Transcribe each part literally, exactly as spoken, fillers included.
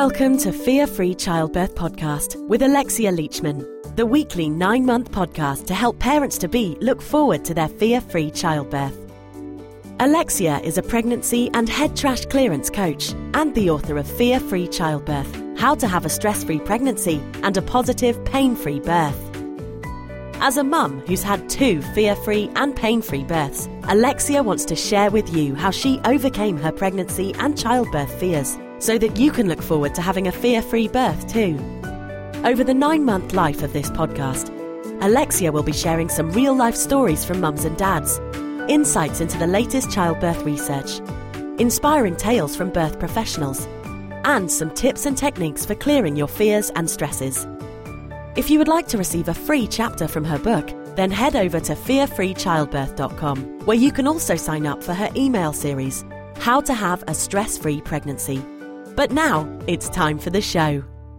Welcome to Fear Free Childbirth Podcast with Alexia Leachman, the weekly nine-month podcast to help parents-to-be look forward to their fear-free childbirth. Alexia is a pregnancy and head trash clearance coach and the author of Fear Free Childbirth, How to Have a Stress-Free Pregnancy and a Positive, Pain-Free Birth. As a mum who's had two fear-free and pain-free births, Alexia wants to share with you how she overcame her pregnancy and childbirth fears so that you can look forward to having a fear-free birth too. Over the nine-month life of this podcast, Alexia will be sharing some real-life stories from mums and dads, insights into the latest childbirth research, inspiring tales from birth professionals, and some tips and techniques for clearing your fears and stresses. If you would like to receive a free chapter from her book, then head over to fear free childbirth dot com, where you can also sign up for her email series, How to Have a Stress-Free Pregnancy. But now, it's time for the show.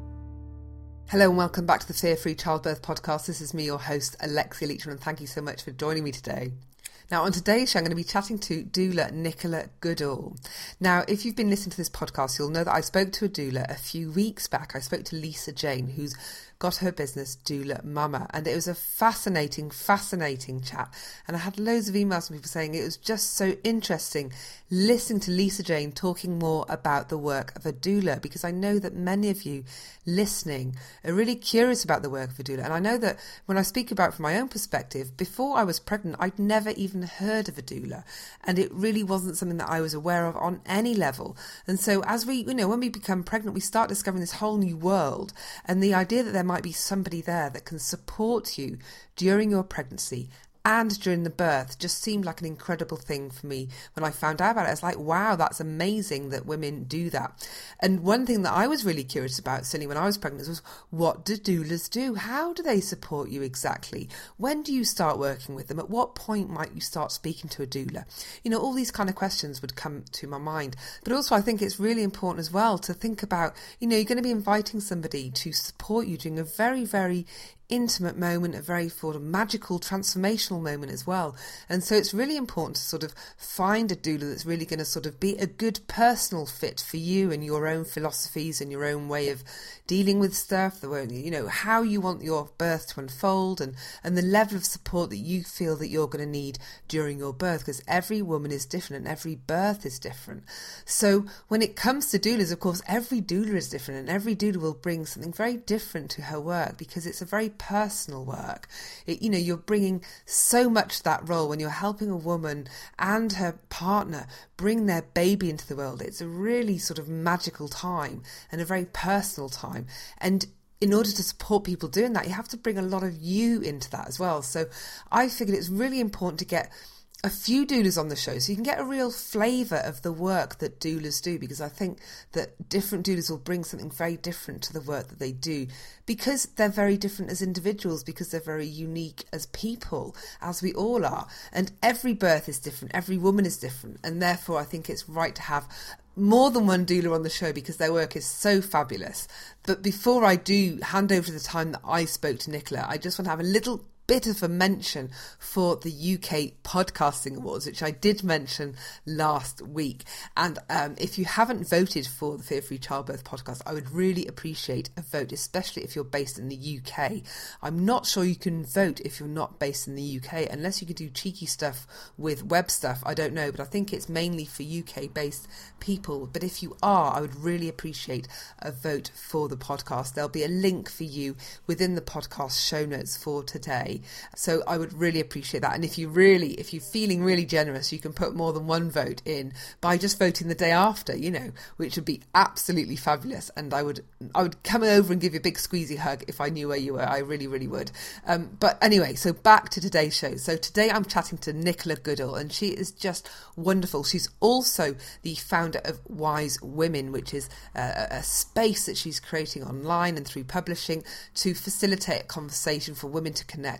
Hello and welcome back to the Fear Free Childbirth Podcast. This is me, your host, Alexia Leachman, and thank you so much for joining me today. Now, on today's show, I'm going to be chatting to doula Nicola Goodall. Now, if you've been listening to this podcast, you'll know that I spoke to a doula a few weeks back. I spoke to Lisa Jane, who's got her business Doula Mama, and it was a fascinating, fascinating chat. And I had loads of emails from people saying it was just so interesting listening to Lisa Jane talking more about the work of a doula, because I know that many of you listening are really curious about the work of a doula. And I know that when I speak about from my own perspective, before I was pregnant, I'd never even heard of a doula, and it really wasn't something that I was aware of on any level. And so as we, you know, when we become pregnant, we start discovering this whole new world, and the idea that there might be somebody there that can support you during your pregnancy and during the birth just seemed like an incredible thing for me. When I found out about it, I was like, wow, that's amazing that women do that. And one thing that I was really curious about, certainly when I was pregnant, was what do doulas do? How do they support you exactly? When do you start working with them? At what point might you start speaking to a doula? You know, all these kind of questions would come to my mind. But also I think it's really important as well to think about, you know, you're going to be inviting somebody to support you during a very, very intimate moment, a very sort of magical, transformational moment as well. And so it's really important to sort of find a doula that's really going to sort of be a good personal fit for you and your own philosophies and your own way of dealing with stuff, the way, you know, how you want your birth to unfold, and, and the level of support that you feel that you're going to need during your birth, because every woman is different and every birth is different. So when it comes to doulas, of course, every doula is different, and every doula will bring something very different to her work, because it's a very personal work. It, you know, you're bringing so much to that role when you're helping a woman and her partner bring their baby into the world. It's a really sort of magical time and a very personal time. And in order to support people doing that, you have to bring a lot of you into that as well. So I figured it's really important to get a few doulas on the show so you can get a real flavour of the work that doulas do, because I think that different doulas will bring something very different to the work that they do, because they're very different as individuals, because they're very unique as people, as we all are. And every birth is different, every woman is different, and therefore I think it's right to have more than one doula on the show, because their work is so fabulous. But before I do hand over to the time that I spoke to Nicola, I just want to have a little bit of a mention for the U K Podcasting Awards, which I did mention last week. And um, if you haven't voted for the Fear Free Childbirth Podcast, I would really appreciate a vote, especially if you're based in the U K. I'm not sure you can vote if you're not based in the U K, unless you could do cheeky stuff with web stuff. I don't know, but I think it's mainly for U K-based people. But if you are, I would really appreciate a vote for the podcast. There'll be a link for you within the podcast show notes for today. So I would really appreciate that. And if you really, if you're feeling really generous, you can put more than one vote in by just voting the day after, you know, which would be absolutely fabulous. And I would, I would come over and give you a big squeezy hug if I knew where you were. I really, really would. Um, but anyway, so back to today's show. So today I'm chatting to Nicola Goodall, and she is just wonderful. She's also the founder of Wise Women, which is a, a space that she's creating online and through publishing to facilitate a conversation for women to connect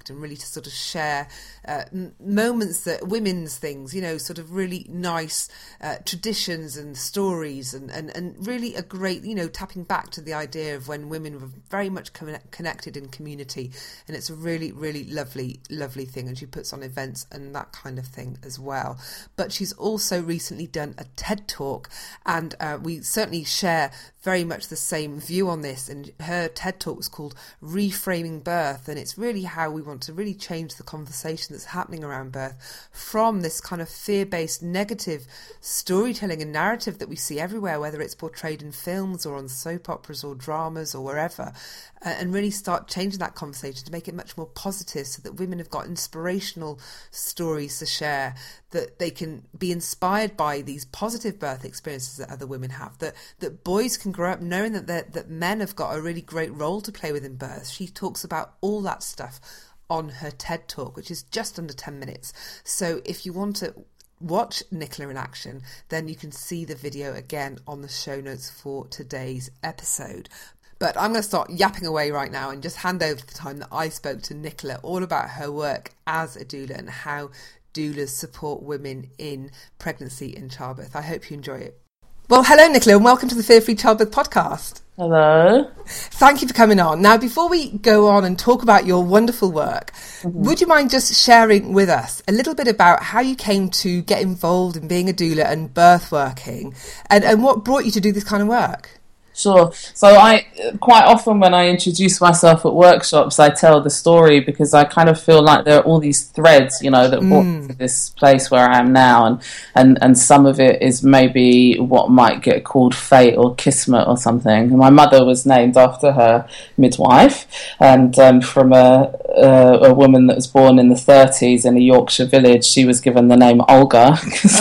connect and really to sort of share uh, m- moments that women's things, you know, sort of really nice uh, traditions and stories and, and, and really a great, you know, tapping back to the idea of when women were very much con- connected in community. And it's a really, really lovely, lovely thing. And she puts on events and that kind of thing as well. But she's also recently done a TED Talk, and uh, we certainly share very much the same view on this. And her TED Talk was called Reframing Birth, and it's really how we want to really change the conversation that's happening around birth from this kind of fear-based negative storytelling and narrative that we see everywhere, whether it's portrayed in films or on soap operas or dramas or wherever, uh, and really start changing that conversation to make it much more positive, so that women have got inspirational stories to share, that they can be inspired by these positive birth experiences that other women have, that that boys can grow up knowing that that men have got a really great role to play with in birth. She talks about all that stuff on her TED Talk, which is just under ten minutes. So if you want to watch Nicola in action, then you can see the video again on the show notes for today's episode. But I'm going to start yapping away right now and just hand over to the time that I spoke to Nicola all about her work as a doula and how doulas support women in pregnancy and childbirth. I hope you enjoy it. Well, hello, Nicola, and welcome to the Fear Free Childbirth podcast. Hello. Thank you for coming on. Now, before we go on and talk about your wonderful work, mm-hmm. would you mind just sharing with us a little bit about how you came to get involved in being a doula and birth working, and, and what brought you to do this kind of work? Sure. So I, quite often when I introduce myself at workshops, I tell the story because I kind of feel like there are all these threads, you know, that brought mm. me to this place where I am now. And, and, and some of it is maybe what might get called fate or kismet or something. My mother was named after her midwife, and um, from a, a, a woman that was born in the thirties in a Yorkshire village, she was given the name Olga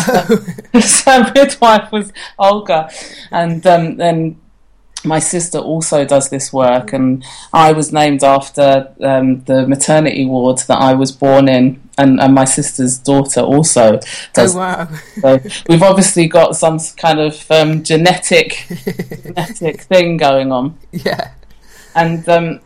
because her midwife was Olga. And um, then my sister also does this work, and I was named after um, the maternity ward that I was born in, and, and my sister's daughter also does. Oh, wow. So we've obviously got some kind of um, genetic genetic thing going on. Yeah. And um,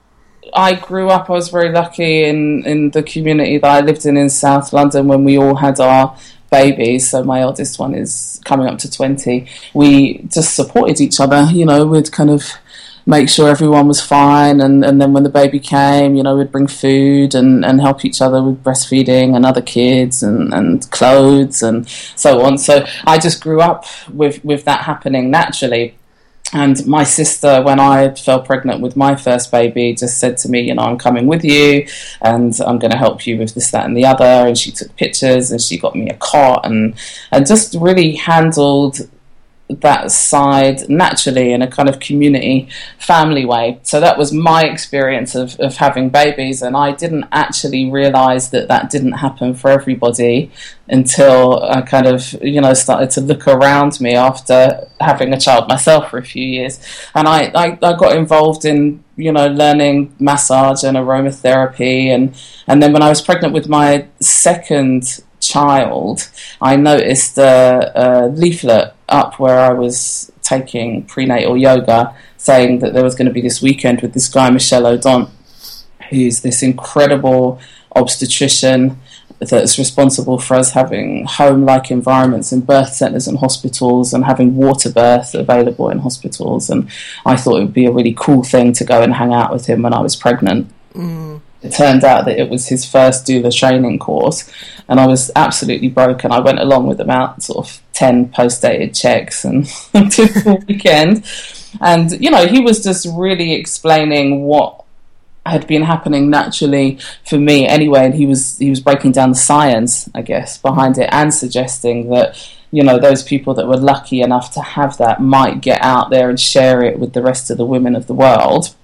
I grew up, I was very lucky in, in the community that I lived in in South London when we all had our babies. So my eldest one is coming up to twenty. We just supported each other, you know, we'd kind of make sure everyone was fine, and, and then when the baby came, you know, we'd bring food and, and help each other with breastfeeding and other kids and, and clothes and so on. So I just grew up with, with that happening naturally. And my sister, when I fell pregnant with my first baby, just said to me, you know, I'm coming with you and I'm going to help you with this, that and the other. And she took pictures and she got me a cot and, and just really handled that side naturally in a kind of community family way. So that was my experience of, of having babies, and I didn't actually realise that that didn't happen for everybody until I kind of, you know, started to look around me after having a child myself for a few years. And I, I, I got involved in, you know, learning massage and aromatherapy, and, and then when I was pregnant with my second child, I noticed a, a leaflet up where I was taking prenatal yoga saying that there was going to be this weekend with this guy, Michel Odent, who's this incredible obstetrician that's responsible for us having home-like environments in birth centres and hospitals and having water birth available in hospitals. And I thought it would be a really cool thing to go and hang out with him when I was pregnant. Mm. It turned out that it was his first doula training course, and I was absolutely broken. I went along with about sort of ten post-dated checks and did the weekend. And, you know, he was just really explaining what had been happening naturally for me anyway, and he was he was breaking down the science, I guess, behind it, and suggesting that, you know, those people that were lucky enough to have that might get out there and share it with the rest of the women of the world.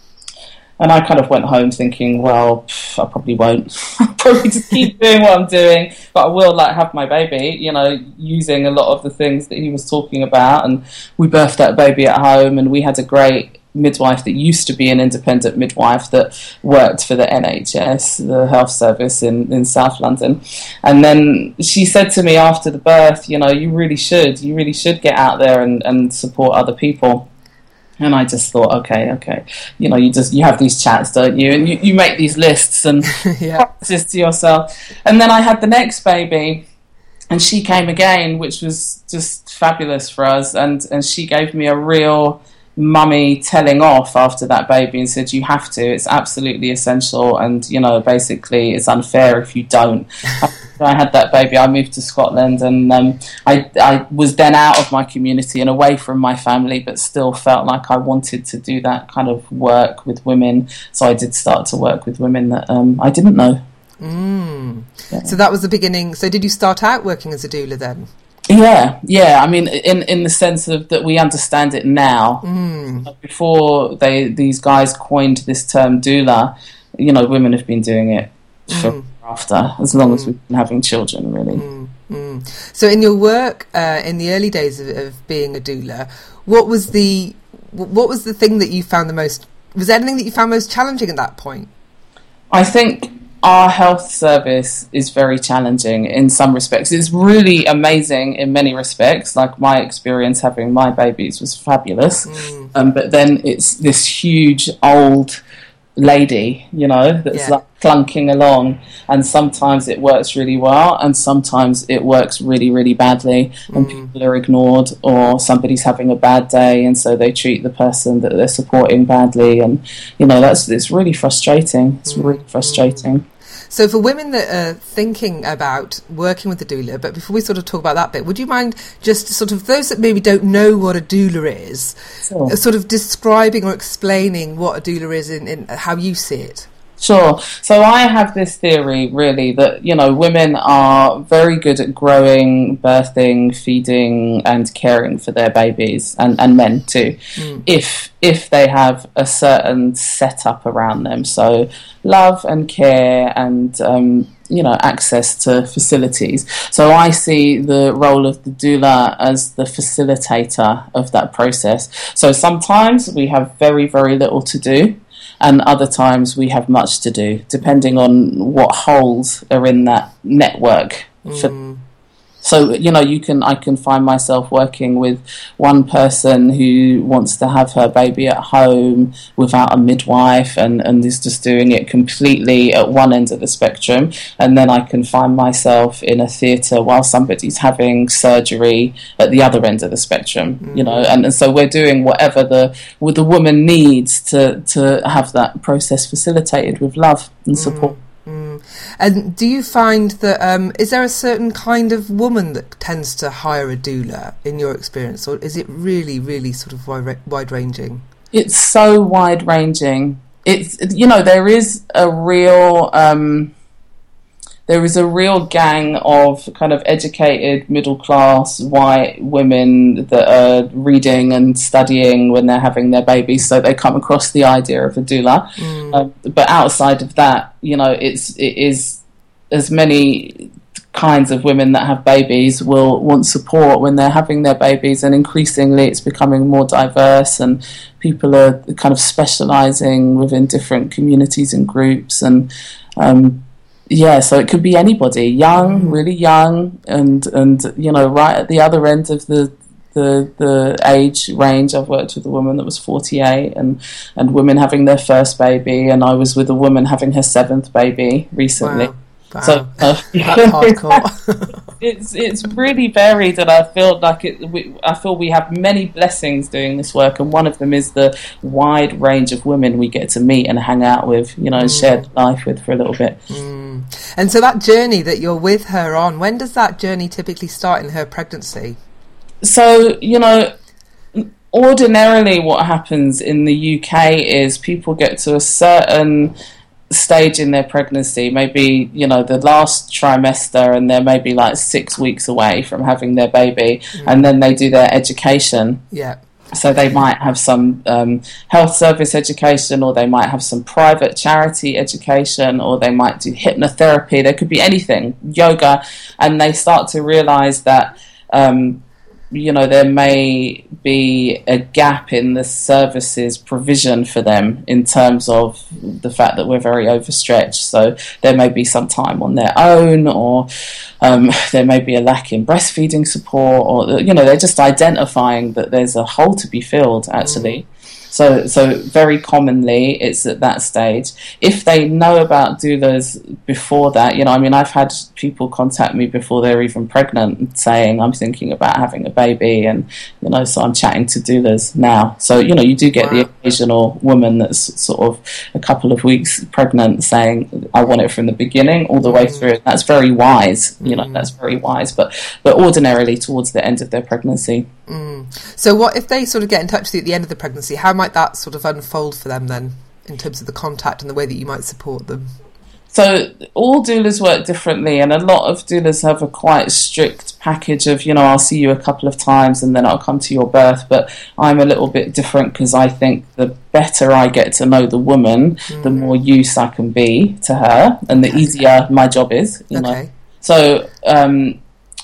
And I kind of went home thinking, well, pff, I probably won't. I'll probably just keep doing what I'm doing, but I will, like, have my baby, you know, using a lot of the things that he was talking about. And we birthed that baby at home, and we had a great midwife that used to be an independent midwife that worked for the N H S, the health service in, in South London. And then she said to me after the birth, you know, you really should, you really should get out there and, and support other people. And I just thought, okay, okay, you know, you just you have these chats, don't you? And you, you make these lists and yeah. practice to yourself. And then I had the next baby, and she came again, which was just fabulous for us. And and she gave me a real mummy telling off after that baby and said, you have to, it's absolutely essential, and you know, basically it's unfair if you don't. After I had that baby, I moved to Scotland, and um, I, I was then out of my community and away from my family, but still felt like I wanted to do that kind of work with women, so I did start to work with women that um, I didn't know. Mm. Yeah. So that was the beginning. So did you start out working as a doula then? Yeah, yeah. I mean, in in the sense of that we understand it now. Mm. Before they these guys coined this term doula, you know, women have been doing it for Mm. after, as long Mm. as we've been having children, really. Mm. Mm. So in your work uh, in the early days of, of being a doula, what was the what was the thing that you found the most? Was there anything that you found most challenging at that point? I think our health service is very challenging in some respects. It's really amazing in many respects. Like my experience having my babies was fabulous. Mm. Um, but then it's this huge old lady, you know, that's yeah. like clunking along, and sometimes it works really well and sometimes it works really, really badly, and mm. people are ignored, or somebody's having a bad day and so they treat the person that they're supporting badly, and you know, that's it's really frustrating. It's mm. really frustrating. So for women that are thinking about working with a doula, but before we sort of talk about that bit, would you mind just sort of those that maybe don't know what a doula is, sure. sort of describing or explaining what a doula is in, in how you see it? Sure. So I have this theory, really, that, you know, women are very good at growing, birthing, feeding and caring for their babies, and, and men too, mm. if if they have a certain setup around them. So love and care and, um, you know, access to facilities. So I see the role of the doula as the facilitator of that process. So sometimes we have very, very little to do, and other times we have much to do, depending on what holes are in that network. Mm. So, you know, you can I can find myself working with one person who wants to have her baby at home without a midwife, and, and is just doing it completely at one end of the spectrum. And then I can find myself in a theatre while somebody's having surgery at the other end of the spectrum, mm. you know. And, and so we're doing whatever the what the woman needs to, to have that process facilitated with love and support. Mm. Mm. And do you find that, um, is there a certain kind of woman that tends to hire a doula in your experience, or is it really, really sort of wide, wide-ranging? It's so wide-ranging. It's, you know, there is a real... Um, There is a real gang of kind of educated, middle-class, white women that are reading and studying when they're having their babies, so they come across the idea of a doula. Mm. Um, but outside of that, you know, it's it is as many kinds of women that have babies will want support when they're having their babies, and increasingly it's becoming more diverse, and people are kind of specialising within different communities and groups, and um yeah, so it could be anybody, young, mm. really young, and, and you know, right at the other end of the, the the age range. I've worked with a woman that was forty-eight, and, and women having their first baby, and I was with a woman having her seventh baby recently. Wow. Wow. So uh, That's hardcore. it's it's really varied, and I feel like it. We, I feel we have many blessings doing this work, and one of them is the wide range of women we get to meet and hang out with, you know, and mm. share life with for a little bit. Mm. And so that journey that you're with her on, when does that journey typically start in her pregnancy? So, you know, ordinarily what happens in the U K is people get to a certain stage in their pregnancy, maybe, you know, the last trimester, and they're maybe like six weeks away from having their baby, mm. and then they do their education. Yeah. So they might have some um, health service education, or they might have some private charity education, or they might do hypnotherapy. There could be anything, yoga, and they start to realise that um, you know, there may be a gap in the services provision for them in terms of the fact that we're very overstretched. So there may be some time on their own, or um, there may be a lack in breastfeeding support, or, you know, they're just identifying that there's a hole to be filled, actually. Mm. So, so very commonly it's at that stage. If they know about doulas before that, you know, I mean, I've had people contact me before they're even pregnant saying, I'm thinking about having a baby, and, you know, so I'm chatting to doulas now. So, you know, you do get wow. the occasional woman that's sort of a couple of weeks pregnant saying, I want it from the beginning all the way mm. through. That's very wise, you know, mm. that's very wise. But, but ordinarily towards the end of their pregnancy. Mm. So what if they sort of get in touch with you at the end of the pregnancy? How might that sort of unfold for them then, in terms of the contact and the way that you might support them? So all doulas work differently, and a lot of doulas have a quite strict package of, you know, I'll see you a couple of times and then I'll come to your birth. But I'm a little bit different because I think the better I get to know the woman, mm. the more use I can be to her, and the easier my job is, you okay. know. So um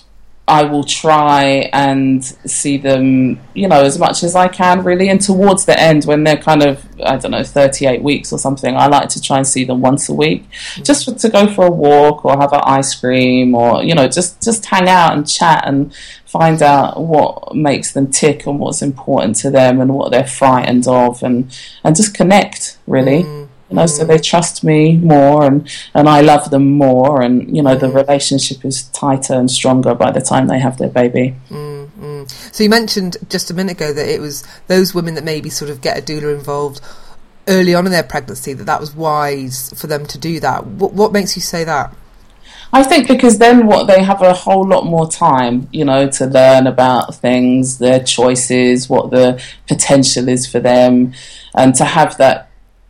I will try and see them, you know, as much as I can, really. And towards the end, when they're kind of, I don't know, thirty-eight weeks or something, I like to try and see them once a week, mm-hmm. just for, to go for a walk or have an ice cream, or, you know, just, just hang out and chat and find out what makes them tick and what's important to them and what they're frightened of, and, and just connect, really. Mm-hmm. You know, so they trust me more, and, and I love them more, and, you know, the relationship is tighter and stronger by the time they have their baby. Mm-hmm. So you mentioned just a minute ago that it was those women that maybe sort of get a doula involved early on in their pregnancy, that that was wise for them to do that. What, what makes you say that? I think because then what they have a whole lot more time, you know, to learn about things, their choices, what the potential is for them, and to have that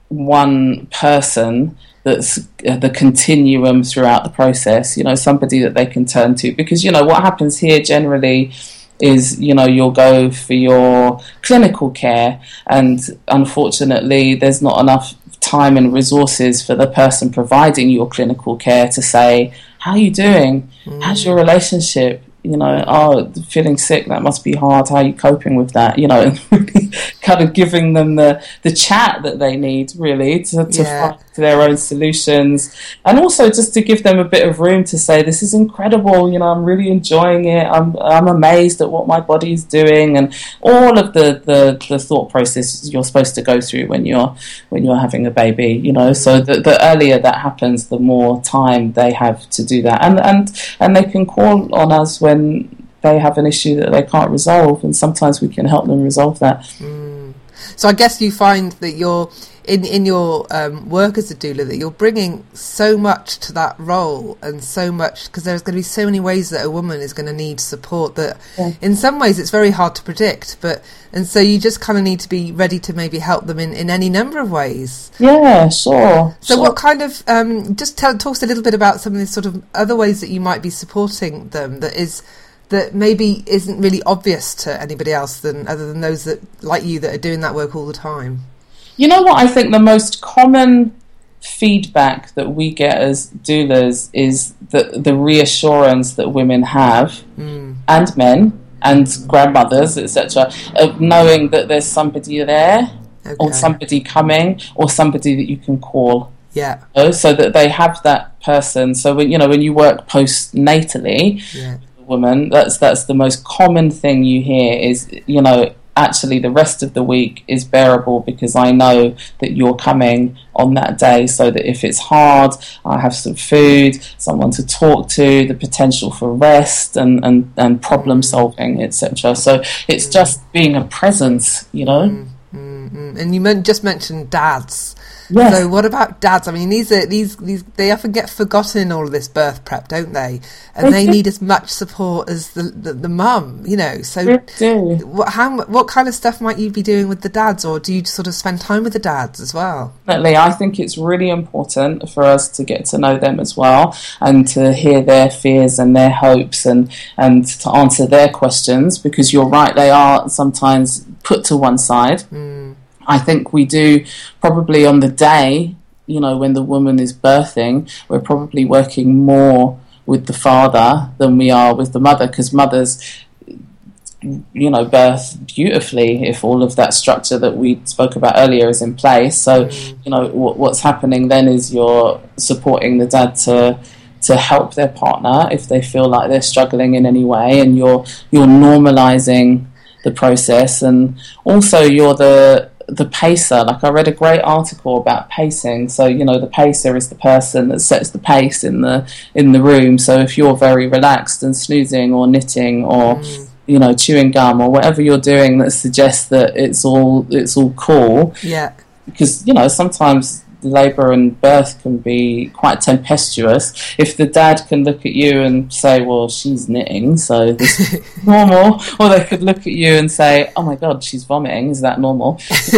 one person that's the continuum throughout the process, you know, somebody that they can turn to. Because, you know, what happens here generally is, you know, you'll go for your clinical care, and unfortunately there's not enough time and resources for the person providing your clinical care to say, how are you doing? Mm. How's your relationship? You know, oh, feeling sick, that must be hard. How are you coping with that? You know, and really kind of giving them the, the chat that they need, really, to, to yeah. find their own solutions. And also just to give them a bit of room to say, this is incredible, you know, I'm really enjoying it. I'm I'm amazed at what my body's doing, and all of the, the, the thought process you're supposed to go through when you're when you're having a baby, you know. So the, the earlier that happens, the more time they have to do that. And, and, and they can call on us when when they have an issue that they can't resolve, and sometimes we can help them resolve that. Mm. So I guess you find that you're in in your um, work as a doula, that you're bringing so much to that role, and so much, because there's going to be so many ways that a woman is going to need support that yeah. in some ways it's very hard to predict, but and so you just kind of need to be ready to maybe help them in, in any number of ways. Yeah, sure. So sure. what kind of um, just tell talk us a little bit about some of the sort of other ways that you might be supporting them that is that maybe isn't really obvious to anybody else than other than those that like you that are doing that work all the time. You know what I think the most common feedback that we get as doulas is the, the reassurance that women have, mm. and men, and grandmothers, et cetera, of knowing that there's somebody there, okay. or somebody coming, or somebody that you can call. Yeah. So that they have that person. So when you know when you work postnatally, yeah. with a woman, that's that's the most common thing you hear is, you know, actually the rest of the week is bearable because I know that you're coming on that day, so that if it's hard, I have some food, someone to talk to, the potential for rest and, and, and problem solving, et cetera. So it's mm. just being a presence, you know. Mm, mm, mm. And you men- just mentioned dads. Yes. So what about dads? I mean, these are these these they often get forgotten in all of this birth prep, don't they? And they need as much support as the the, the mum, you know. So what how what kind of stuff might you be doing with the dads, or do you sort of spend time with the dads as well? Definitely, I think it's really important for us to get to know them as well, and to hear their fears and their hopes, and and to answer their questions, because you're right, they are sometimes put to one side. Mm. I think we do probably on the day, you know, when the woman is birthing, we're probably working more with the father than we are with the mother, because mothers, you know, birth beautifully if all of that structure that we spoke about earlier is in place. So, mm. you know, w- what's happening then is you're supporting the dad to to help their partner if they feel like they're struggling in any way, and you're you're normalising the process, and also you're the the pacer. Like I read a great article about pacing. So, you know, the pacer is the person that sets the pace in the in the room. So if you're very relaxed and snoozing or knitting or mm. you know, chewing gum or whatever you're doing that suggests that it's all it's all cool. Yeah. Because, you know, sometimes labour and birth can be quite tempestuous. If the dad can look at you and say, well, she's knitting, so this is normal, or they could look at you and say, oh my God, she's vomiting, is that normal?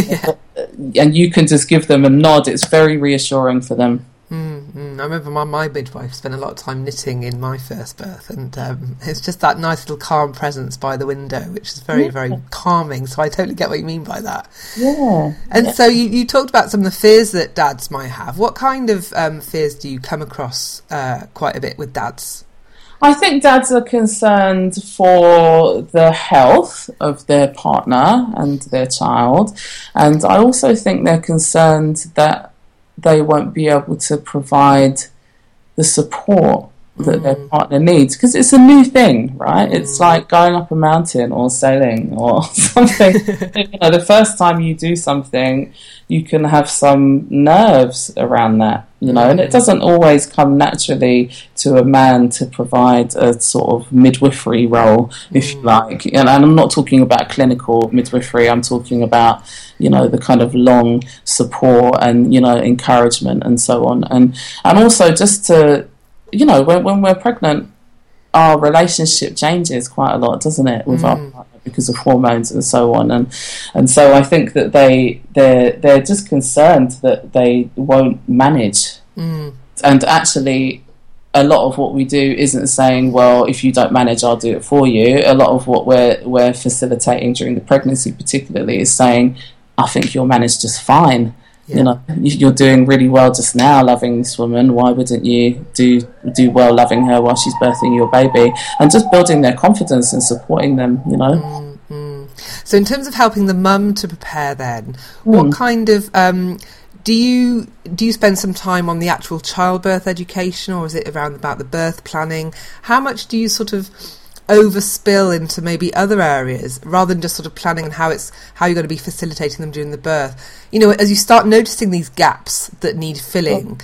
And you can just give them a nod. It's very reassuring for them. Mm-hmm. I remember my, my midwife spent a lot of time knitting in my first birth, and um, it's just that nice little calm presence by the window, which is very, yeah. very calming. So I totally get what you mean by that. Yeah. And yeah. so you, you talked about some of the fears that dads might have. What kind of um, fears do you come across uh, quite a bit with dads? I think dads are concerned for the health of their partner and their child, and I also think they're concerned that they won't be able to provide the support that mm. their partner needs, because it's a new thing, right? Mm. It's like going up a mountain or sailing or something. You know, the first time you do something, you can have some nerves around that, you know, mm. and it doesn't always come naturally to a man to provide a sort of midwifery role, if mm. you like. And, and I'm not talking about clinical midwifery, I'm talking about, you know, the kind of long support and, you know, encouragement and so on. And and also just to, you know, when when we're pregnant, our relationship changes quite a lot, doesn't it, with mm. our partner because of hormones and so on. And and so I think that they they're they're just concerned that they won't manage. Mm. And actually, a lot of what we do isn't saying, well, if you don't manage, I'll do it for you. A lot of what we're we're facilitating during the pregnancy, particularly, is saying, I think you'll manage just fine. Yeah. You know, you're doing really well just now loving this woman. Why wouldn't you do do well loving her while she's birthing your baby? And just building their confidence and supporting them, you know. Mm-hmm. So in terms of helping the mum to prepare then, mm. what kind of... Um, do you do you spend some time on the actual childbirth education, or is it around about the birth planning? How much do you sort of overspill into maybe other areas rather than just sort of planning on how it's how you're going to be facilitating them during the birth? You know, as you start noticing these gaps that need filling,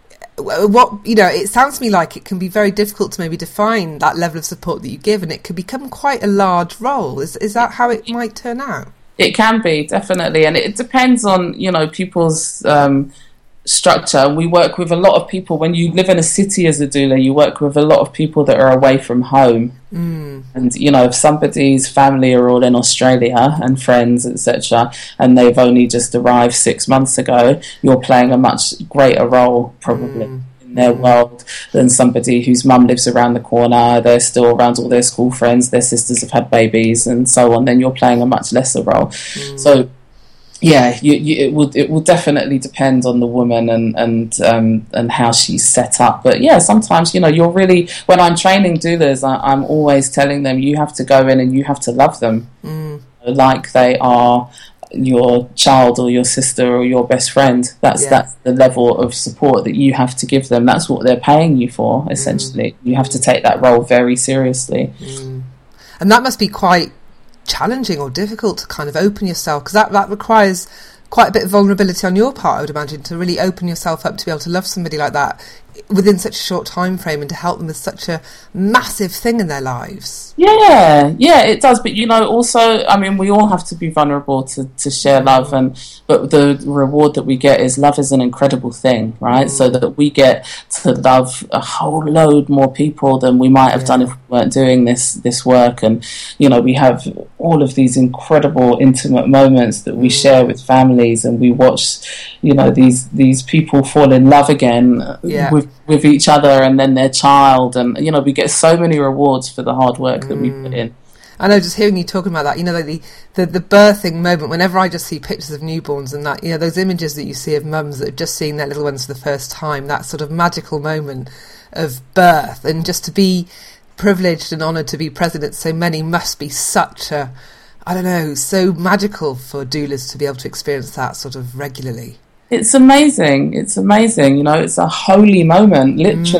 what you know, it sounds to me like it can be very difficult to maybe define that level of support that you give, and it could become quite a large role. Is is that how it might turn out? It can be, definitely, and it depends on, you know, people's um, structure. We work with a lot of people. When you live in a city as a doula, you work with a lot of people that are away from home. Mm. And, you know, if somebody's family are all in Australia and friends, et cetera, and they've only just arrived six months ago, you're playing a much greater role, probably. Mm. in their world than somebody whose mum lives around the corner, they're still around all their school friends, their sisters have had babies and so on, then you're playing a much lesser role. Mm. So yeah, you, you, it will it will definitely depend on the woman and and um, and how she's set up. But yeah, sometimes, you know, you're really, when I'm training doulas, I, I'm always telling them you have to go in and you have to love them mm. like they are your child or your sister or your best friend. That's yeah. that's the level of support that you have to give them. That's what they're paying you for, essentially. Mm. You have to take that role very seriously. Mm. And that must be quite challenging or difficult to kind of open yourself, because that, that requires quite a bit of vulnerability on your part, I would imagine, to really open yourself up to be able to love somebody like that within such a short time frame and to help them with such a massive thing in their lives. Yeah, yeah, it does. But, you know, also, I mean, we all have to be vulnerable to, to share love, and but the reward that we get is love is an incredible thing, right? Mm. So that we get to love a whole load more people than we might have yeah. done if we weren't doing this this work. And, you know, we have all of these incredible intimate moments that we mm. share with families, and we watch, you know, these these people fall in love again yeah. with with each other and then their child, and, you know, we get so many rewards for the hard work that mm. we put in. I know, just hearing you talking about that, you know, like the, the the birthing moment, whenever I just see pictures of newborns and that, you know, those images that you see of mums that have just seen their little ones for the first time, that sort of magical moment of birth, and just to be privileged and honoured to be present at so many must be such a, I don't know, so magical for doulas to be able to experience that sort of regularly. It's amazing. It's amazing. You know, it's a holy moment, literally. Mm.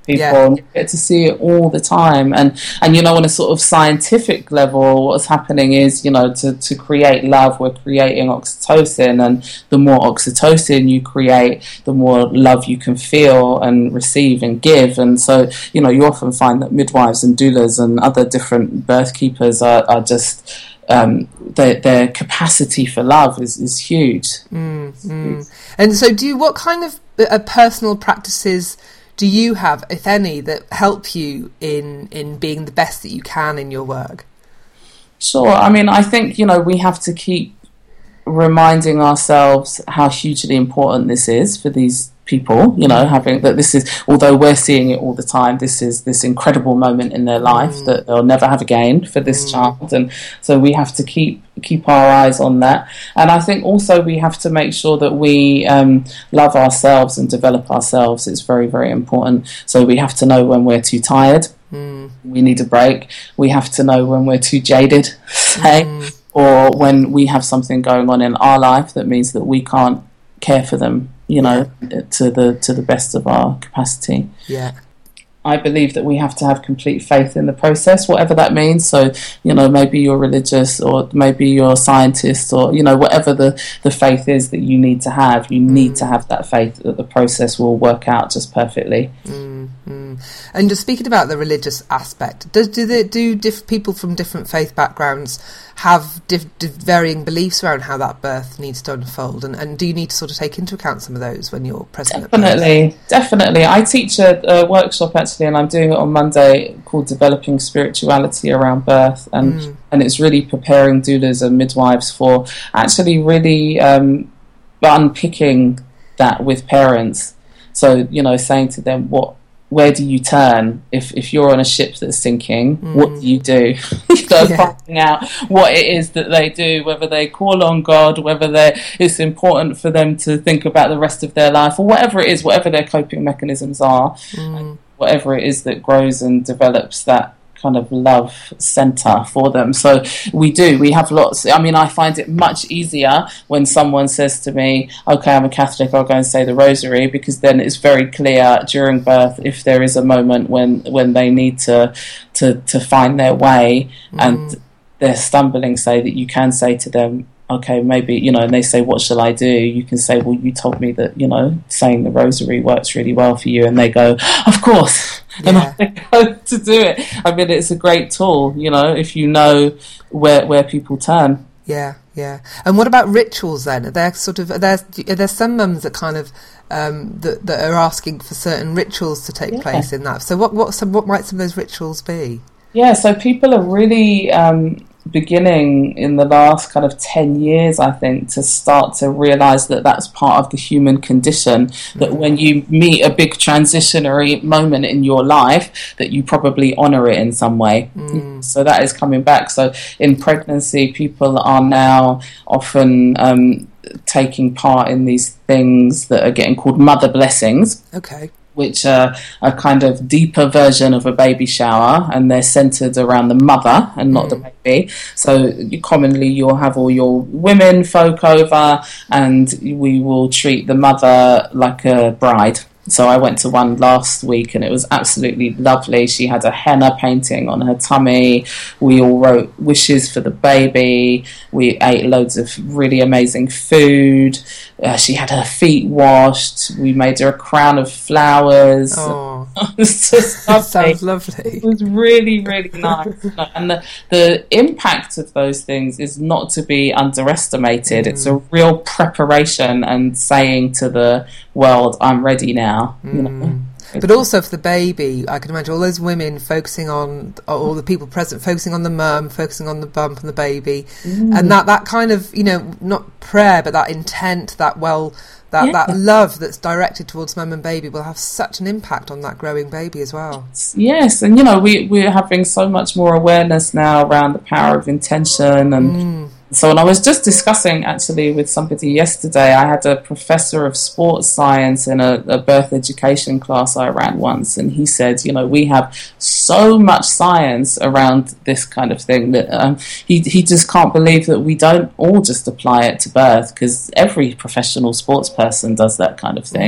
people, Yeah. and you get to see it all the time. And and you know, on a sort of scientific level, what's happening is, you know, to, to create love, we're creating oxytocin, and the more oxytocin you create, the more love you can feel and receive and give. And so, you know, you often find that midwives and doulas and other different birth keepers are, are just um, their, their capacity for love is, is huge. Mm, mm. And so do you, what kind of uh, personal practices do you have, if any, that help you in, in being the best that you can in your work? Sure. I mean, I think, you know, we have to keep reminding ourselves how hugely important this is for these people, you know, having that this is, although we're seeing it all the time, this is this incredible moment in their life mm. that they'll never have again for this mm. child. And so we have to keep keep our eyes on that. And I think also we have to make sure that we um, love ourselves and develop ourselves. It's very, very important. So we have to know when we're too tired, mm. we need a break. We have to know when we're too jaded, say, mm. or when we have something going on in our life that means that we can't care for them, you know, yeah. to the to the best of our capacity. Yeah. I believe that we have to have complete faith in the process, whatever that means. So, you know, maybe you're religious, or maybe you're a scientist, or, you know, whatever the, the faith is that you need to have, you need mm. to have that faith that the process will work out just perfectly. Mm, mm. And just speaking about the religious aspect, do, do, they, do diff- people from different faith backgrounds have diff- diff- varying beliefs around how that birth needs to unfold? And, and do you need to sort of take into account some of those when you're present? Definitely, at birth? definitely. I teach a, a workshop actually, and I'm doing it on Monday, called Developing Spirituality Around Birth, and mm. and it's really preparing doulas and midwives for actually really um, unpicking that with parents. So, you know, saying to them, what, where do you turn if, if you're on a ship that's sinking? Mm. What do you do? you know, yeah. Finding out what it is that they do, whether they call on God, whether they it's important for them to think about the rest of their life, or whatever it is, whatever their coping mechanisms are, mm. whatever it is that grows and develops that kind of love center for them. So we do, we have lots. I mean, I find it much easier when someone says to me, okay, I'm a Catholic, I'll go and say the rosary, because then it's very clear during birth if there is a moment when when they need to to, to find their way mm. and they're stumbling, say that you can say to them, okay, maybe, you know, and they say, what shall I do? You can say, well, you told me that, you know, saying the rosary works really well for you. And they go, of course. Yeah. And I go to do it. I mean, it's a great tool, you know, if you know where where people turn. Yeah, yeah. And what about rituals then? Are there sort of, are there, are there some mums that kind of, um, that, that are asking for certain rituals to take yeah. place in that? So what, what, some, what might some of those rituals be? Yeah, so people are really um, beginning in the last kind of ten years, I think, to start to realise that that's part of the human condition, that mm-hmm. when you meet a big transitionary moment in your life, that you probably honour it in some way. Mm. So that is coming back. So in pregnancy, people are now often um, taking part in these things that are getting called mother blessings. Okay. Which are a kind of deeper version of a baby shower, and they're centred around the mother and not mm. the baby. So you, commonly you'll have all your women folk over, and we will treat the mother like a bride. So I went to one last week and it was absolutely lovely. She had a henna painting on her tummy. We all wrote wishes for the baby. We ate loads of really amazing food. Uh, she had her feet washed. We made her a crown of flowers. Oh, it was just lovely. Sounds lovely. It was really, really nice. And the, the impact of those things is not to be underestimated. Mm. It's a real preparation and saying to the world, I'm ready now. Mm. You know? But also for the baby, I can imagine all those women focusing on, all the people present, focusing on the mum, focusing on the bump and the baby. Mm. And that, that kind of, you know, not prayer, but that intent, that well, that, yeah. that love that's directed towards mum and baby will have such an impact on that growing baby as well. Yes, and, you know, we, we're having so much more awareness now around the power of intention and... Mm. So, and I was just discussing actually with somebody yesterday, I had a professor of sports science in a, a birth education class I ran once, and he said, you know, we have so much science around this kind of thing that um, he, he just can't believe that we don't all just apply it to birth, because every professional sports person does that kind of thing. Mm.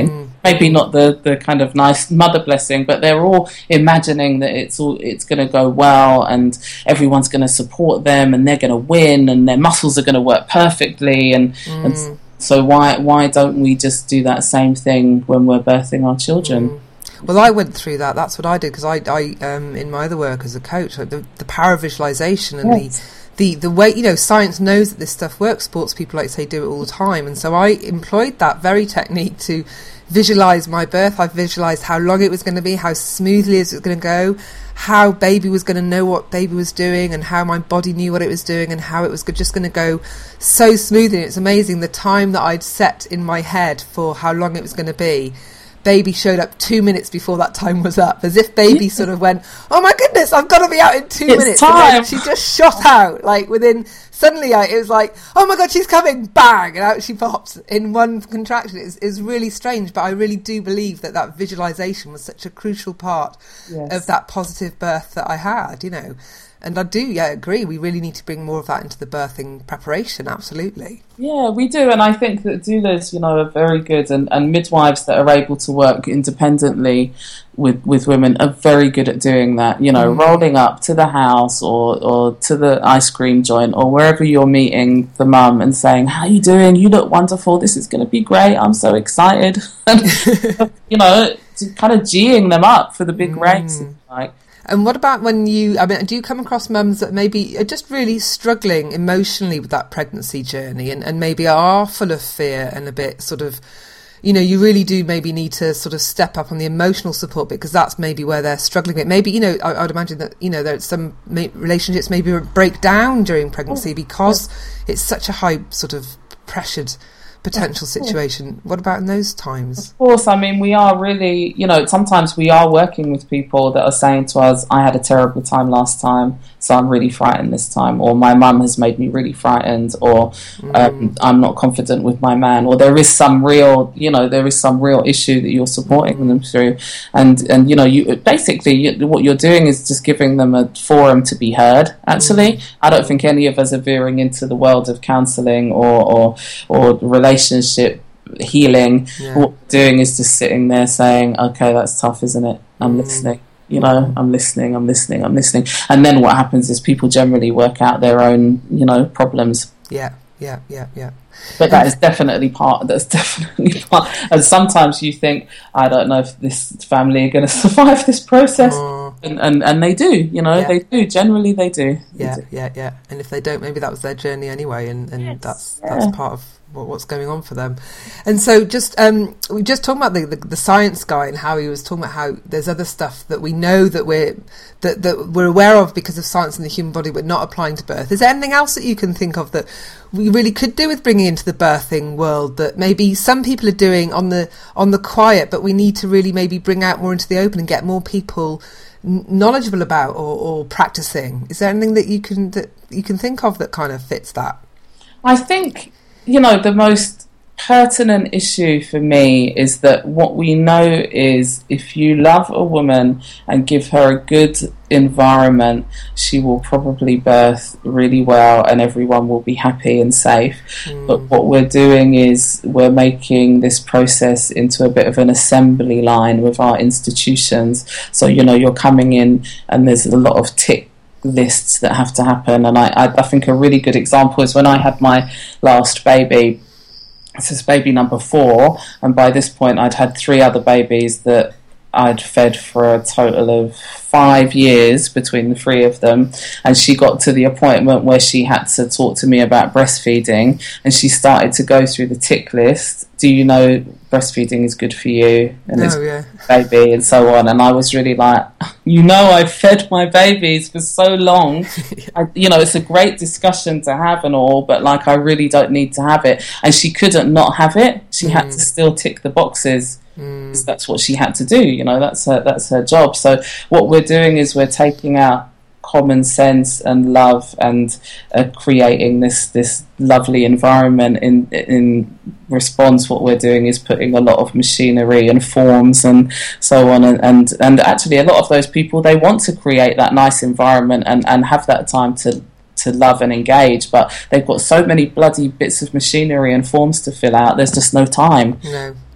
maybe not the, the kind of nice mother blessing, but they're all imagining that it's all it's going to go well and everyone's going to support them and they're going to win and their muscles are going to work perfectly. And, mm. and so why why don't we just do that same thing when we're birthing our children? Mm. Well, I went through that. That's what I did because I, I um, in my other work as a coach, like the, the power of visualization and yes. the, the the way, you know, science knows that this stuff works. Sports people, like I say, do it all the time. And so I employed that very technique to visualize my birth. I visualized how long it was going to be, how smoothly it was going to go, how baby was going to know what baby was doing and how my body knew what it was doing and how it was just going to go so smoothly. It's amazing the time that I'd set in my head for how long it was going to be. Baby showed up two minutes before that time was up, as if baby sort of went, oh my goodness, I've got to be out in two it's minutes. Time. And then she just shot out, like within, suddenly I, it was like, oh my God, she's coming, bang, and out she pops in one contraction. It's, it's really strange, but I really do believe that that visualization was such a crucial part yes. of that positive birth that I had, you know. And I do, yeah, agree. We really need to bring more of that into the birthing preparation, absolutely. Yeah, we do. And I think that doulas, you know, are very good. And, and midwives that are able to work independently with, with women are very good at doing that. You know, mm. rolling up to the house or, or to the ice cream joint or wherever you're meeting the mum and saying, how are you doing? You look wonderful. This is going to be great. I'm so excited. And, you know, kind of geeing them up for the big mm. race, like. And what about when you, I mean, do you come across mums that maybe are just really struggling emotionally with that pregnancy journey and, and maybe are full of fear and a bit sort of, you know, you really do maybe need to sort of step up on the emotional support because that's maybe where they're struggling with. Maybe, you know, I, I'd imagine that, you know, there's some may, relationships maybe break down during pregnancy because it's such a high sort of pressured potential situation. What about in those times? Of course, I mean, we are really, you know, sometimes we are working with people that are saying to us, I had a terrible time last time, so I'm really frightened this time, or my mum has made me really frightened, or mm. um, I'm not confident with my man, or there is some real, you know, there is some real issue that you're supporting mm. them through, and, and you know, you basically, you, what you're doing is just giving them a forum to be heard, actually. Mm. I don't think any of us are veering into the world of counselling or, or, or relationship relationship healing. Yeah. What we're doing is just sitting there saying, okay, that's tough, isn't it? I'm mm. listening, you know, I'm listening, I'm listening, I'm listening. And then what happens is people generally work out their own, you know, problems. Yeah, yeah, yeah, yeah. But that is definitely part, that's definitely part. And sometimes you think, I don't know if this family are going to survive this process. Mm. And, and and they do, you know, yeah. they do. Generally, they do. Yeah, they do. yeah, yeah. And if they don't, maybe that was their journey anyway, and, and yes. that's yeah. that's part of what, what's going on for them. And so, just um, we just talking about the, the the science guy and how he was talking about how there's other stuff that we know that we're that that we're aware of because of science in the human body, but not applying to birth. Is there anything else that you can think of that we really could do with bringing into the birthing world that maybe some people are doing on the on the quiet, but we need to really maybe bring out more into the open and get more people knowledgeable about or, or practicing? Is there anything that you can that you can think of that kind of fits that? I think, you know, the most pertinent issue for me is that what we know is if you love a woman and give her a good environment, she will probably birth really well and everyone will be happy and safe. Mm. But what we're doing is we're making this process into a bit of an assembly line with our institutions. So, you know, you're coming in and there's a lot of tick lists that have to happen. And I, I, I think a really good example is when I had my last baby. This is baby number four, and by this point I'd had three other babies that I'd fed for a total of five years between the three of them. And she got to the appointment where she had to talk to me about breastfeeding, and she started to go through the tick list. Do you know breastfeeding is good for you? And oh, it's yeah. baby, and so on. And I was really like, you know, I've fed my babies for so long. I, you know, it's a great discussion to have and all, but like, I really don't need to have it. And she couldn't not have it. She mm. had to still tick the boxes. Mm. That's what she had to do. You know, that's her, that's her job. So what we're doing is we're taking out common sense and love and uh, creating this this lovely environment. In in response, what we're doing is putting a lot of machinery and forms and so on, and and, and actually a lot of those people, they want to create that nice environment and, and have that time to to love and engage, but they've got so many bloody bits of machinery and forms to fill out, there's just no time. No.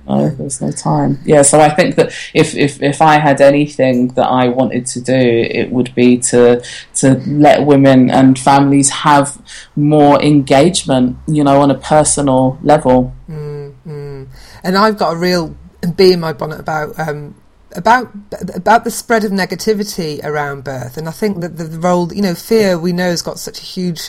No, there's no time. Yeah, so I think that if, if, if I had anything that I wanted to do, it would be to to let women and families have more engagement, you know, on a personal level. Mm-hmm. And I've got a real bee in my bonnet about um, about about the spread of negativity around birth, and I think that the, the role, you know, fear we know has got such a huge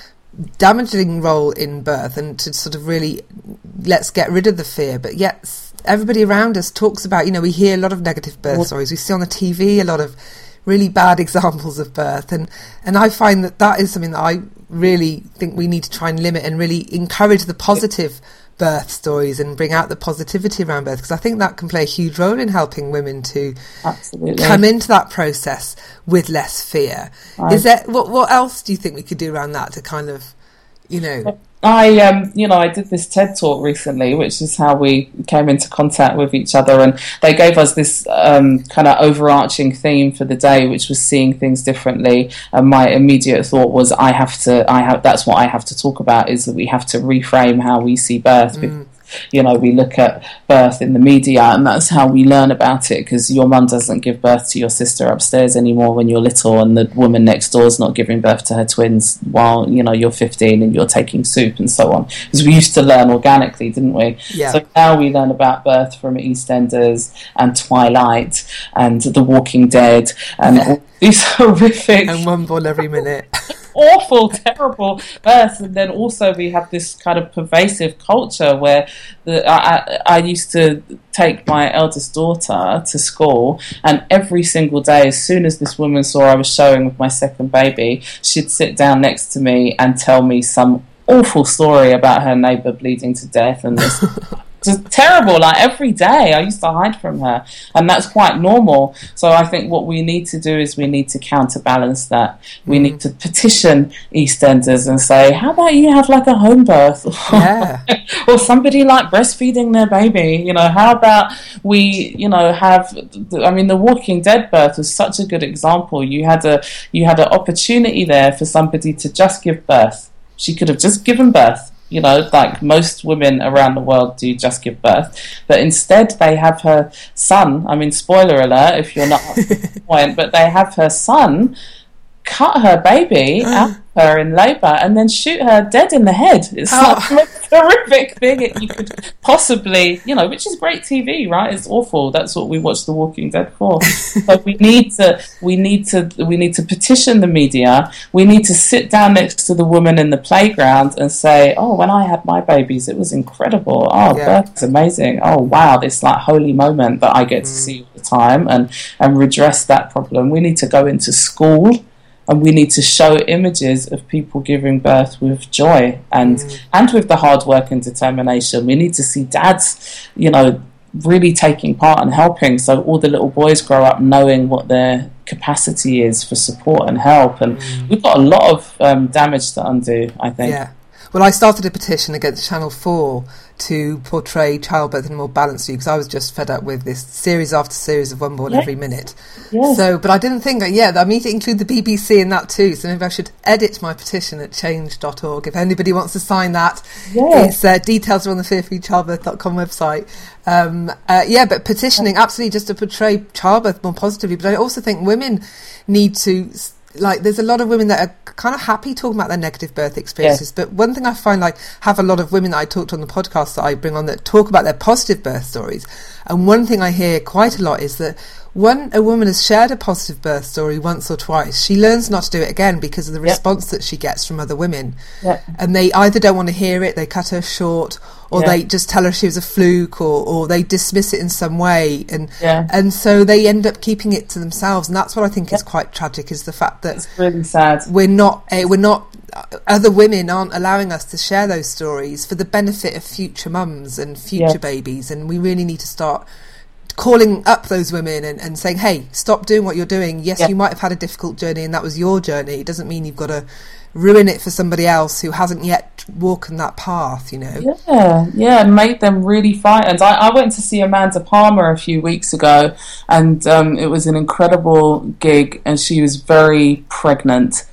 damaging role in birth, and to sort of really let's get rid of the fear, but yet everybody around us talks about, you know, we hear a lot of negative birth stories, we see on the T V a lot of really bad examples of birth, and and I find that that is something that I really think we need to try and limit and really encourage the positive birth stories and bring out the positivity around birth, because I think that can play a huge role in helping women to Absolutely. come into that process with less fear. Right. Is there what what else do you think we could do around that to kind of, you know? I, um, you know, I did this TED talk recently, which is how we came into contact with each other, and they gave us this um, kind of overarching theme for the day, which was seeing things differently. And my immediate thought was, I have to, I have, that's what I have to talk about, is that we have to reframe how we see birth. Mm. You know, we look at birth in the media, and that's how we learn about it, because your mum doesn't give birth to your sister upstairs anymore when you're little, and the woman next door is not giving birth to her twins while, you know, you're fifteen and you're taking soup and so on. Because we used to learn organically, didn't we? Yeah. So now we learn about birth from EastEnders and Twilight and The Walking Dead and all these horrific... And One Born Every Minute. awful, terrible births. And then also we have this kind of pervasive culture where the, I, I used to take my eldest daughter to school, and every single day, as soon as this woman saw I was showing with my second baby, she'd sit down next to me and tell me some awful story about her neighbour bleeding to death, and this just terrible. Like every day I used to hide from her, and that's quite normal. So I think what we need to do is we need to counterbalance that. We mm. need to petition EastEnders and say, how about you have like a home birth? Yeah. Or somebody like breastfeeding their baby, you know, how about we, you know, have, I mean, The Walking Dead birth was such a good example. You had a you had an opportunity there for somebody to just give birth. She could have just given birth. You know, like most women around the world do just give birth. But instead they have her son, I mean, spoiler alert if you're not up to the point, but they have her son cut her baby out of her in labour and then shoot her dead in the head. It's oh. like the most horrific thing you could possibly, you know, which is great T V, right? It's awful. That's what we watch The Walking Dead for. So we need to, we need to, we need to petition the media. We need to sit down next to the woman in the playground and say, oh, when I had my babies, it was incredible. Oh, yeah. Birth is amazing. Oh, wow, this like holy moment that I get mm. to see all the time, and, and redress that problem. We need to go into school, and we need to show images of people giving birth with joy and mm. and with the hard work and determination. We need to see dads, you know, really taking part and helping, so all the little boys grow up knowing what their capacity is for support and help. And mm. we've got a lot of um, damage to undo, I think. Yeah. Well, I started a petition against Channel four to portray childbirth in a more balanced view, because I was just fed up with this series after series of One Born yes. Every Minute. Yes. So, but I didn't think, yeah, I need to include the B B C in that too, so maybe I should edit my petition at change dot org if anybody wants to sign that. Yes. It's, uh, details are on the fear free childbirth dot com website. Um, uh, yeah, but petitioning, absolutely, just to portray childbirth more positively. But I also think women need to... Like, there's a lot of women that are kind of happy talking about their negative birth experiences, yeah. but one thing I find, like, have a lot of women that I talk to on the podcast that I bring on that talk about their positive birth stories, and one thing I hear quite a lot is that when a woman has shared a positive birth story once or twice, she learns not to do it again because of the response yep. that she gets from other women. Yep. And they either don't want to hear it, they cut her short, or yeah. they just tell her she was a fluke, or, or they dismiss it in some way. And yeah. and so they end up keeping it to themselves. And that's what I think yeah. is quite tragic, is the fact that it's really sad. We're not, uh, we're not, other women aren't allowing us to share those stories for the benefit of future mums and future yeah. babies. And we really need to start calling up those women and, and saying, hey, stop doing what you're doing. Yes, yeah. you might have had a difficult journey and that was your journey. It doesn't mean you've got to ruin it for somebody else who hasn't yet walked that path, you know. Yeah, yeah, and make them really frightened. I, I went to see Amanda Palmer a few weeks ago, and um, it was an incredible gig, and she was very pregnant,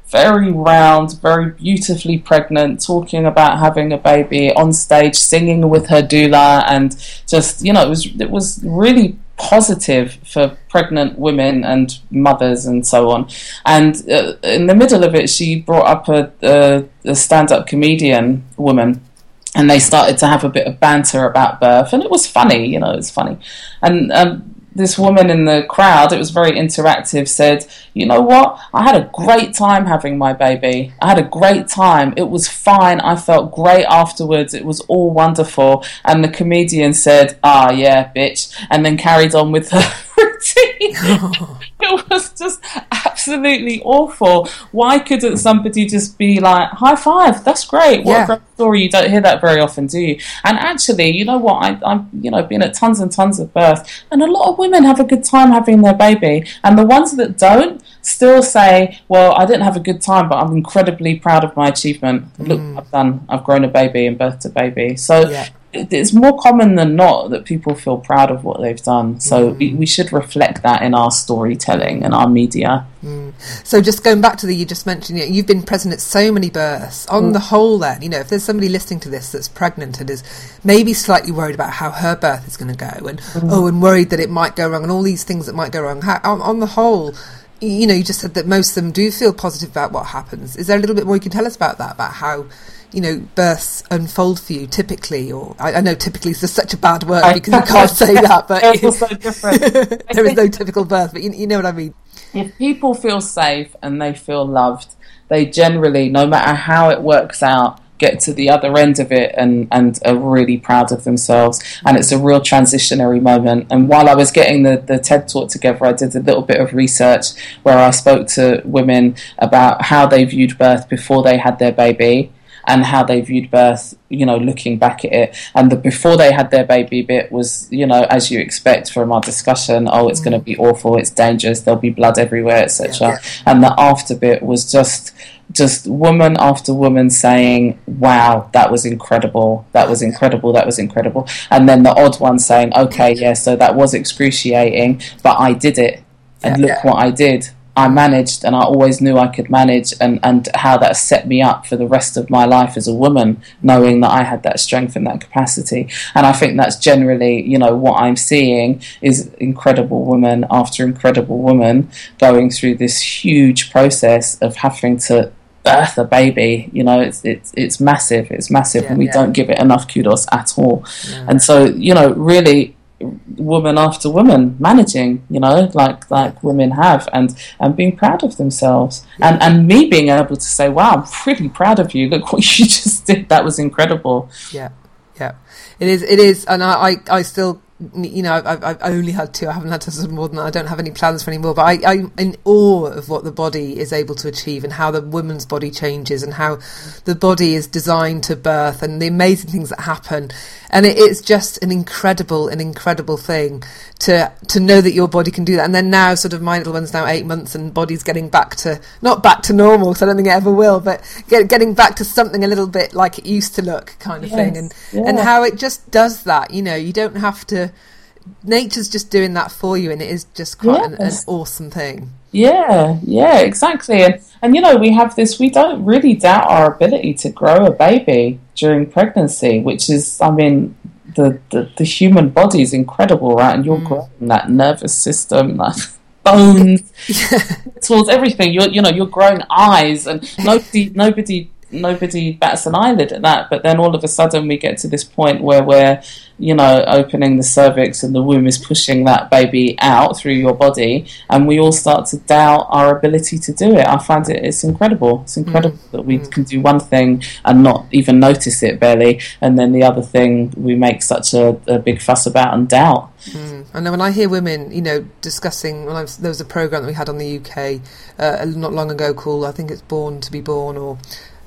very round, very beautifully pregnant, talking about having a baby on stage, singing with her doula, and just, you know, it was it was really positive for pregnant women and mothers and so on. And uh, in the middle of it, she brought up a, a, a stand-up comedian woman, and they started to have a bit of banter about birth, and it was funny, you know, it was funny. And um, this woman in the crowd, it was very interactive, said, you know what, I had a great time having my baby. I had a great time. It was fine. I felt great afterwards. It was all wonderful. And the comedian said, ah, yeah, bitch, and then carried on with her routine. Oh. It was just absolutely awful. Why couldn't somebody just be like, high five, that's great, what yeah. a great story. You don't hear that very often, do you? And actually, you know what, I, I've you know been at tons and tons of births, and a lot of women have a good time having their baby, and the ones that don't still say, well, I didn't have a good time, but I'm incredibly proud of my achievement. Look, mm. I've done, I've grown a baby and birthed a baby. So yeah. it's more common than not that people feel proud of what they've done. So mm. we, we should reflect that in our storytelling and our media. Mm. So just going back to the, you just mentioned, you know, you've been present at so many births. On mm. the whole then, you know, if there's somebody listening to this that's pregnant and is maybe slightly worried about how her birth is going to go, and mm. oh, and worried that it might go wrong and all these things that might go wrong, how, on, on the whole, you know, you just said that most of them do feel positive about what happens. Is there a little bit more you can tell us about that, about how, you know, births unfold for you typically? Or I, I know typically is such a bad word because you can't say that, but it's also different. There is no typical birth, but you, you know what I mean. If people feel safe and they feel loved, they generally, no matter how it works out, get to the other end of it and, and are really proud of themselves. And it's a real transitionary moment. And while I was getting the, the TED Talk together, I did a little bit of research where I spoke to women about how they viewed birth before they had their baby and how they viewed birth, you know, looking back at it. And the before they had their baby bit was, you know, as you expect from our discussion, oh, it's mm. going to be awful, it's dangerous, there'll be blood everywhere, et cetera. Yeah, yeah. And the after bit was just... just woman after woman saying, wow, that was incredible, that was incredible, that was incredible. And then the odd one saying, okay, yeah, so that was excruciating, but I did it. And yeah, look yeah. what I did. I managed, and I always knew I could manage, and, and how that set me up for the rest of my life as a woman, knowing that I had that strength and that capacity. And I think that's generally, you know, what I'm seeing is incredible woman after incredible woman going through this huge process of having to birth a baby. You know, it's it's it's massive, it's massive, yeah, and we yeah. don't give it enough kudos at all. Yeah. And so, you know, really, woman after woman managing, you know, like like women have, and and being proud of themselves, yeah. and and me being able to say, wow, I'm pretty proud of you, look what you just did, that was incredible. Yeah, yeah, it is, it is. And I I, I still, you know, I've, I've only had two. I haven't had to more than that. I don't have any plans for any more. But I, I'm in awe of what the body is able to achieve, and how the woman's body changes, and how the body is designed to birth, and the amazing things that happen. And it is just an incredible, an incredible thing to to know that your body can do that. And then now, sort of, my little one's now eight months, and body's getting back to, not back to normal, because I don't think it ever will, but get, getting back to something a little bit like it used to look, kind of yes, thing. And yeah. and how it just does that. You know, you don't have to. Nature's just doing that for you, and it is just quite yes. an, an awesome thing. Yeah, yeah, exactly. And and you know, we have this, we don't really doubt our ability to grow a baby during pregnancy, which is, I mean, the, the, the human body is incredible, right? And you're mm. growing that nervous system, that bones, towards everything. You're, you know, you're growing eyes, and nobody, nobody, nobody bats an eyelid at that. But then all of a sudden we get to this point where we're, you know, opening the cervix and the womb is pushing that baby out through your body, and we all start to doubt our ability to do it. I find it, it's incredible. It's incredible mm. that we mm. can do one thing and not even notice it barely, and then the other thing we make such a, a big fuss about and doubt. Mm. I know when I hear women, you know, discussing, when I was, there was a programme that we had on the U K uh, not long ago called, I think it's Born to be Born, or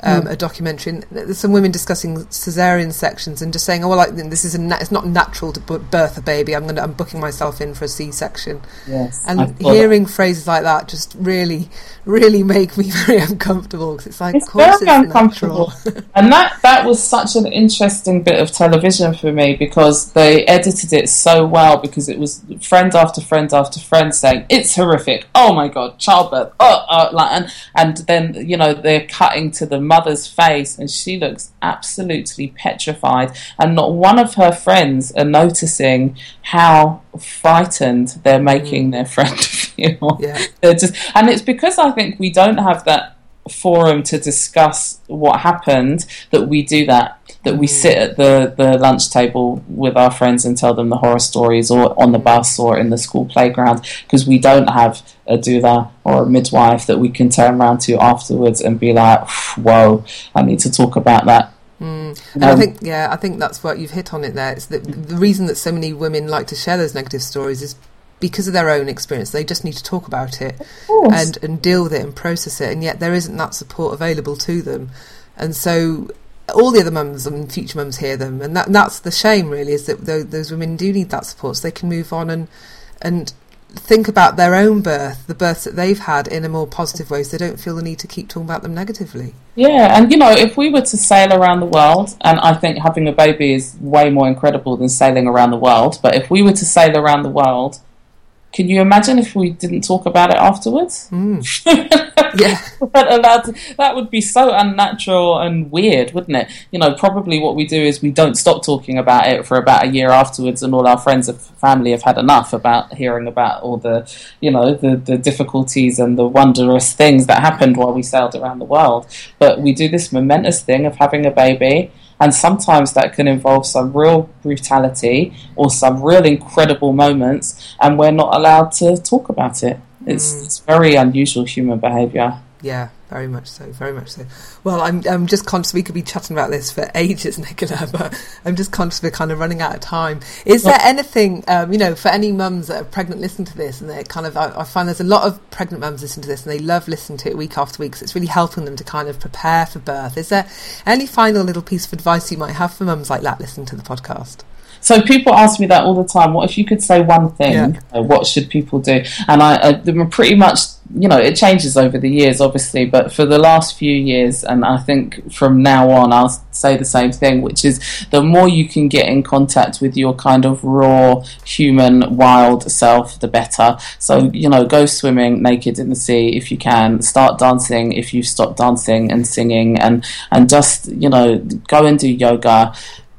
um, mm. a documentary, and there's some women discussing cesarean sections and just saying, "Oh, well, like, this is a na- it's not natural to birth a baby. I'm going to I'm booking myself in for a C-section." Yes, and hearing that. phrases like that just really, really make me very uncomfortable, because it's like, it's of course very it's uncomfortable. And that that was such an interesting bit of television for me, because they edited it so well, because it was friend after friend after friend saying it's horrific. Oh my God, childbirth. Oh, oh like, and and then, you know, they're cutting to the mother's face and she looks absolutely petrified, and not one of her friends are noticing how frightened they're making mm. their friend feel. Yeah. They're just, and it's because I think we don't have that forum to discuss what happened that we do that that we sit at the, the lunch table with our friends and tell them the horror stories, or on the bus or in the school playground, because we don't have a doula or a midwife that we can turn around to afterwards and be like, whoa, I need to talk about that. Mm. And um, I think, yeah, I think that's what you've hit on it there. It's that the reason that so many women like to share those negative stories is because of their own experience. They just need to talk about it and, and deal with it and process it, and yet there isn't that support available to them. And so all the other mums and future mums hear them, and that and that's the shame, really, is that th- those women do need that support so they can move on and and think about their own birth, the births that they've had, in a more positive way, so they don't feel the need to keep talking about them negatively. Yeah, and you know, if we were to sail around the world, and I think having a baby is way more incredible than sailing around the world, but if we were to sail around the world, can you imagine if we didn't talk about it afterwards? Mm. Yeah. to, that would be so unnatural and weird, wouldn't it? You know, probably what we do is we don't stop talking about it for about a year afterwards, and all our friends and family have had enough about hearing about all the, you know, the, the difficulties and the wondrous things that happened while we sailed around the world. But we do this momentous thing of having a baby, and sometimes that can involve some real brutality or some real incredible moments, and we're not allowed to talk about it. It's, mm. it's very unusual human behaviour. Yeah, very much so, very much so. Well, I'm I'm just conscious we could be chatting about this for ages, Nicola, but I'm just conscious we're kind of running out of time. Is there anything, um, you know, for any mums that are pregnant listening to this, and they're kind of, I, I find there's a lot of pregnant mums listening to this, and they love listening to it week after week, so it's really helping them to kind of prepare for birth. Is there any final little piece of advice you might have for mums like that listening to the podcast? So people ask me that all the time. What if you could say one thing? Yeah. Uh, what should people do? And I, uh, pretty much, you know, it changes over the years, obviously. But for the last few years, and I think from now on, I'll say the same thing, which is the more you can get in contact with your kind of raw, human, wild self, the better. So, you know, go swimming naked in the sea if you can. Start dancing if you've stopped dancing and singing, and and just, you know, go and do yoga.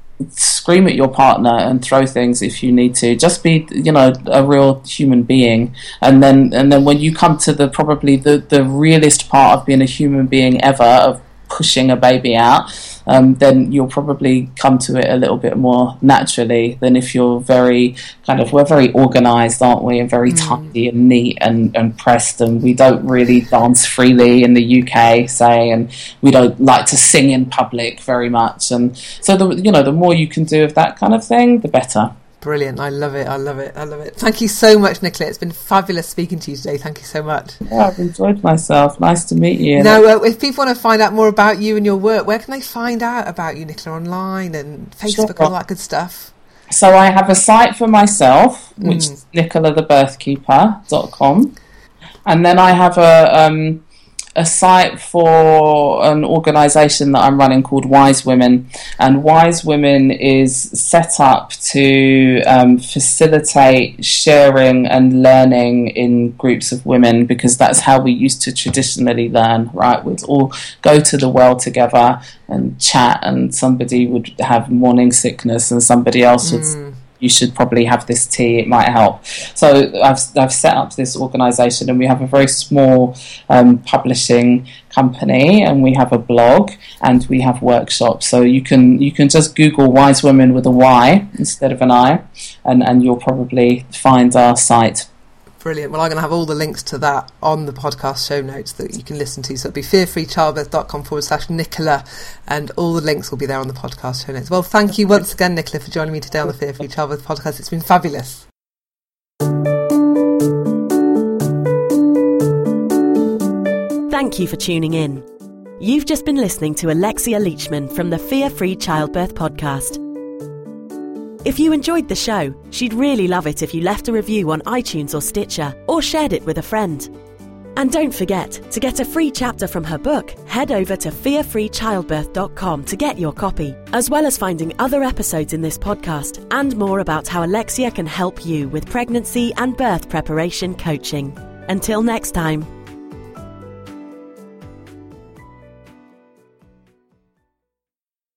Scream at your partner and throw things if you need to. Just be, you know, a real human being. And then and then when you come to the probably the, the realest part of being a human being ever, of pushing a baby out, um, then you'll probably come to it a little bit more naturally than if you're very kind of, we're very organised, aren't we, and very mm. tidy and neat and, and pressed, and we don't really dance freely in the U K, say, and we don't like to sing in public very much. And so, the you know, the more you can do of that kind of thing, the better. Brilliant. I love it. I love it. I love it. Thank you so much, Nicola. It's been fabulous speaking to you today. Thank you so much. Yeah, I've enjoyed myself. Nice to meet you. Now, uh, if people want to find out more about you and your work, where can they find out about you, Nicola? Online and Facebook, sure, and all that good stuff? So I have a site for myself, which mm. is nicola the birth keeper dot com. And then I have a... Um, a site for an organisation that I'm running called Wise Women, and Wise Women is set up to um, facilitate sharing and learning in groups of women, because that's how we used to traditionally learn, right? We'd all go to the well together and chat, and somebody would have morning sickness and somebody else would mm. you should probably have this tea, it might help. So I've I've set up this organisation, and we have a very small um, publishing company, and we have a blog, and we have workshops. So you can you can just Google Wise Women with a Y instead of an I, and, and you'll probably find our site. Brilliant. Well, I'm going to have all the links to that on the podcast show notes that you can listen to. So it'll be fearfreechildbirth.com forward slash Nicola, and all the links will be there on the podcast show notes. Well, thank you once again, Nicola, for joining me today on the Fear Free Childbirth podcast. It's been fabulous. Thank you for tuning in. You've just been listening to Alexia Leachman from the Fear Free Childbirth podcast. If you enjoyed the show, she'd really love it if you left a review on iTunes or Stitcher, or shared it with a friend. And don't forget, to get a free chapter from her book, head over to fear free childbirth dot com to get your copy, as well as finding other episodes in this podcast and more about how Alexia can help you with pregnancy and birth preparation coaching. Until next time.